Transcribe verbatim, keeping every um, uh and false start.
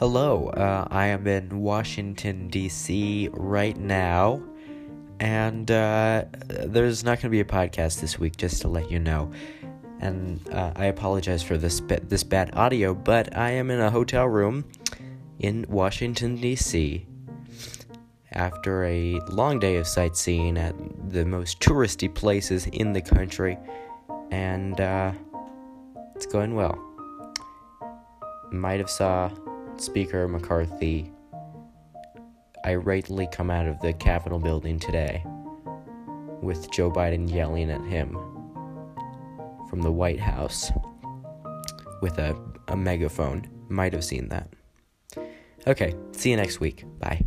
Hello, uh, I am in Washington, D C right now, and uh, there's not going to be a podcast this week, just to let you know. And uh, I apologize for this ba- this bad audio, but I am in a hotel room in Washington, D C after a long day of sightseeing at the most touristy places in the country, and uh, it's going well. Might have saw Speaker McCarthy irately come out of the Capitol building today with Joe Biden yelling at him from the White House with a, a megaphone. Might have seen that. Okay, see you next week. Bye.